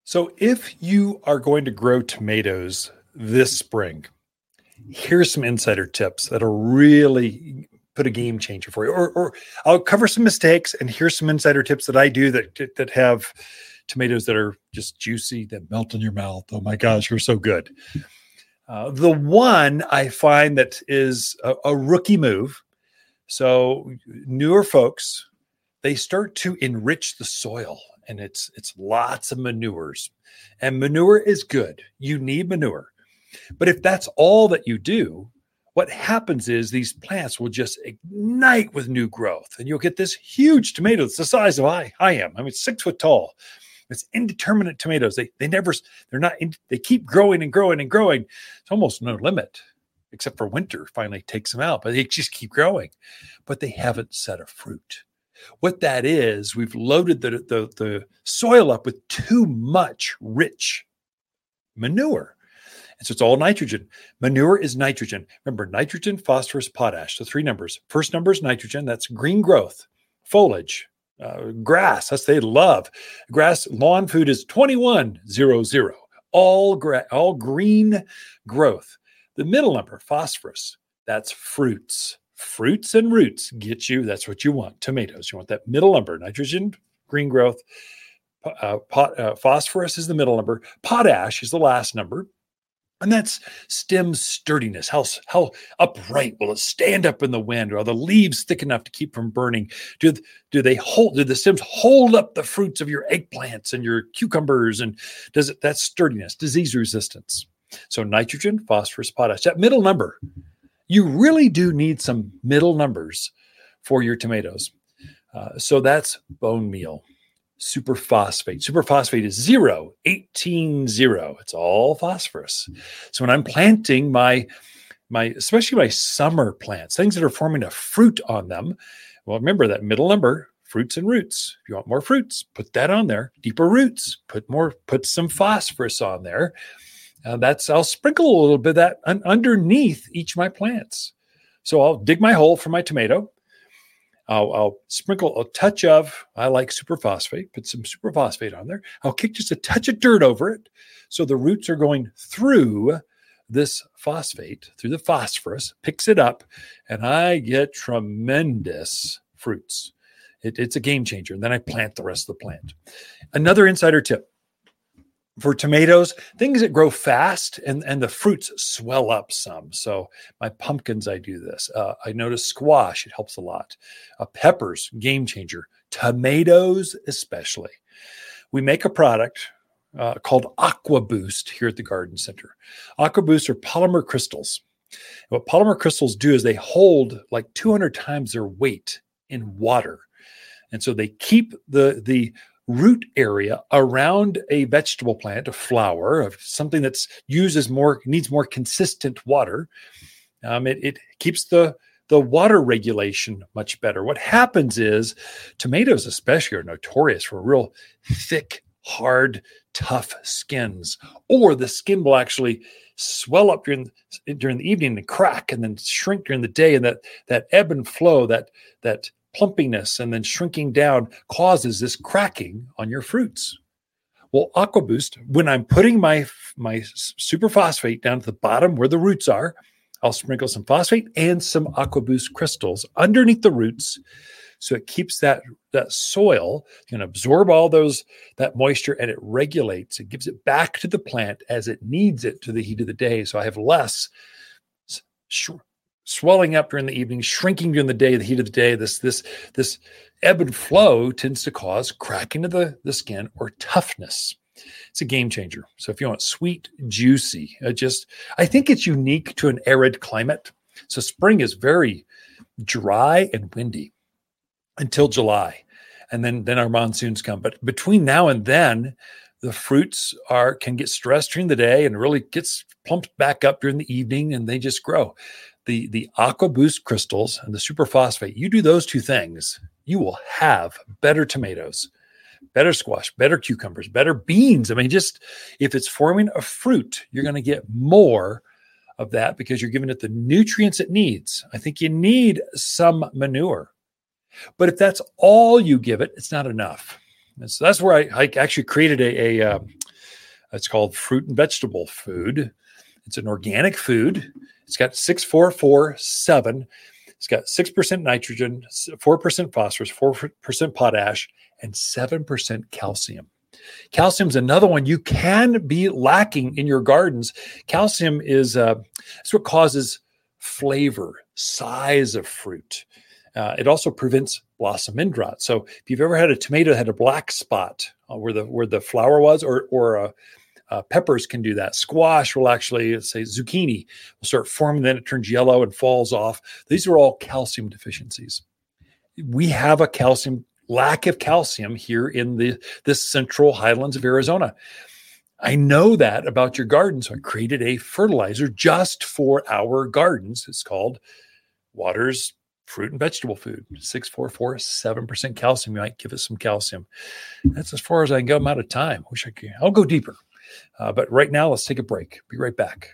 So if you are going to grow tomatoes this spring, here's some insider tips that'll really put a game changer for you. Or I'll cover some mistakes, and here's some insider tips that I do that have tomatoes that are just juicy, that melt in your mouth. Oh my gosh, you're so good. The one I find that is a rookie move. So newer folks, they start to enrich the soil, and it's lots of manures. And manure is good. You need manure. But if that's all that you do, what happens is these plants will just ignite with new growth, and you'll get this huge tomato. It's the size of I am. I mean, 6 foot tall. It's indeterminate tomatoes. They keep growing and growing and growing. It's almost no limit, except for winter finally takes them out, but they just keep growing. But they haven't set a fruit. What that is, we've loaded the soil up with too much rich manure. And so it's all nitrogen. Manure is nitrogen. Remember, nitrogen, phosphorus, potash, the 3 numbers. First number is nitrogen. That's green growth, foliage, grass. That's they love. Grass, lawn food is 2100. All green growth. The middle number, phosphorus, that's fruits. Fruits and roots get you, that's what you want, tomatoes. You want that middle number, nitrogen, green growth. Phosphorus is the middle number. Potash is the last number. And that's stem sturdiness. How upright will it stand up in the wind? Are the leaves thick enough to keep from burning? Do the stems hold up the fruits of your eggplants and your cucumbers? And that's sturdiness, disease resistance. So nitrogen, phosphorus, potash, that middle number. You really do need some middle numbers for your tomatoes. So that's bone meal. Superphosphate. Superphosphate is 18 0. It's all phosphorus. So when I'm planting my especially my summer plants, things that are forming a fruit on them, well, remember that middle number, fruits and roots. If you want more fruits, put that on there. Deeper roots, put some phosphorus on there. I'll sprinkle a little bit of that underneath each of my plants. So I'll dig my hole for my tomato. I'll sprinkle a touch of, I like superphosphate, put some superphosphate on there. I'll kick just a touch of dirt over it. So the roots are going through this phosphate, through the phosphorus, picks it up, and I get tremendous fruits. It's a game changer. And then I plant the rest of the plant. Another insider tip. For tomatoes, things that grow fast and the fruits swell up some. So my pumpkins, I do this. I notice squash, it helps a lot. Peppers, game changer. Tomatoes, especially. We make a product called Aqua Boost here at the Garden Center. Aqua Boost are polymer crystals. What polymer crystals do is they hold like 200 times their weight in water. And so they keep the root area around a vegetable plant, a flower, of something that's needs more consistent water. It keeps the water regulation much better. What happens is tomatoes especially are notorious for real thick, hard, tough skins, or the skin will actually swell up during the evening and crack and then shrink during the day. And that ebb and flow, that plumpiness and then shrinking down causes this cracking on your fruits. Well, Aqua Boost, when I'm putting my superphosphate down to the bottom where the roots are, I'll sprinkle some phosphate and some Aqua Boost crystals underneath the roots. So it keeps that soil, can absorb all that moisture, and it regulates. It gives it back to the plant as it needs it to the heat of the day. So I have less swelling up during the evening, shrinking during the day, the heat of the day. This ebb and flow tends to cause cracking of the skin or toughness. It's a game changer. So if you want sweet, juicy, I think it's unique to an arid climate. So spring is very dry and windy until July. And then our monsoons come. But between now and then, the fruits can get stressed during the day and really gets plumped back up during the evening, and they just grow. The Aqua Boost crystals and the superphosphate, you do those two things, you will have better tomatoes, better squash, better cucumbers, better beans. I mean, just if it's forming a fruit, you're going to get more of that because you're giving it the nutrients it needs. I think you need some manure. But if that's all you give it, it's not enough. And so that's where I actually created It's called fruit and vegetable food. It's an organic food. It's got 6,4,4,7. It's got 6% nitrogen, 4% phosphorus, 4% potash, and 7% calcium. Calcium is another one you can be lacking in your gardens. Calcium is it's what causes flavor, size of fruit. It also prevents blossom end rot. So if you've ever had a tomato that had a black spot where the flower was, or peppers can do that. Squash will actually, let's say zucchini, will start forming, then it turns yellow and falls off. These are all calcium deficiencies. We have a lack of calcium here in this central highlands of Arizona. I know that about your garden, so I created a fertilizer just for our gardens. It's called Waters Fruit and Vegetable Food. 6,4,4,7% calcium. You might give it some calcium. That's as far as I can go. I'm out of time. I'll go deeper. But right now, let's take a break. Be right back.